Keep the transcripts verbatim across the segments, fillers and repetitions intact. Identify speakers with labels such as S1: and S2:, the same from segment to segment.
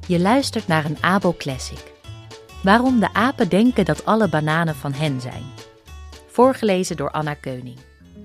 S1: Je luistert naar een Abel Classic. Waarom de apen denken dat alle bananen van hen zijn. Voorgelezen door Anna Keuning.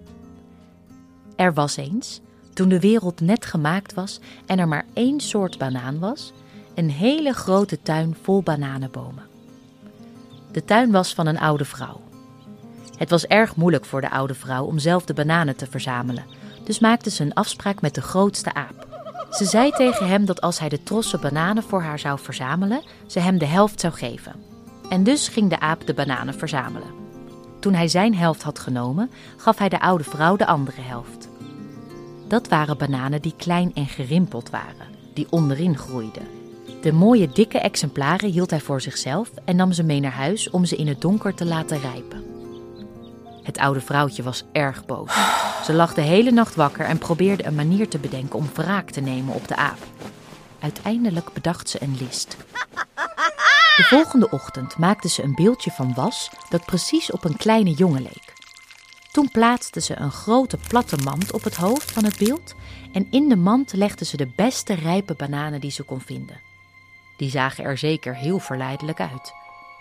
S1: Er was eens, toen de wereld net gemaakt was en er maar één soort banaan was, een hele grote tuin vol bananenbomen. De tuin was van een oude vrouw. Het was erg moeilijk voor de oude vrouw om zelf de bananen te verzamelen, dus maakte ze een afspraak met de grootste aap. Ze zei tegen hem dat als hij de trossen bananen voor haar zou verzamelen, ze hem de helft zou geven. En dus ging de aap de bananen verzamelen. Toen hij zijn helft had genomen, gaf hij de oude vrouw de andere helft. Dat waren bananen die klein en gerimpeld waren, die onderin groeiden. De mooie dikke exemplaren hield hij voor zichzelf en nam ze mee naar huis om ze in het donker te laten rijpen. Het oude vrouwtje was erg boos. Ze lag de hele nacht wakker en probeerde een manier te bedenken om wraak te nemen op de aap. Uiteindelijk bedacht ze een list. De volgende ochtend maakte ze een beeldje van was dat precies op een kleine jongen leek. Toen plaatste ze een grote platte mand op het hoofd van het beeld en in de mand legde ze de beste rijpe bananen die ze kon vinden. Die zagen er zeker heel verleidelijk uit.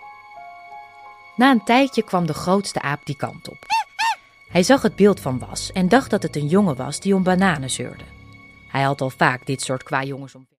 S1: Na een tijdje kwam de grootste aap die kant op. Hij zag het beeld van was en dacht dat het een jongen was die om bananen zeurde. Hij had al vaak dit soort kwajongens om.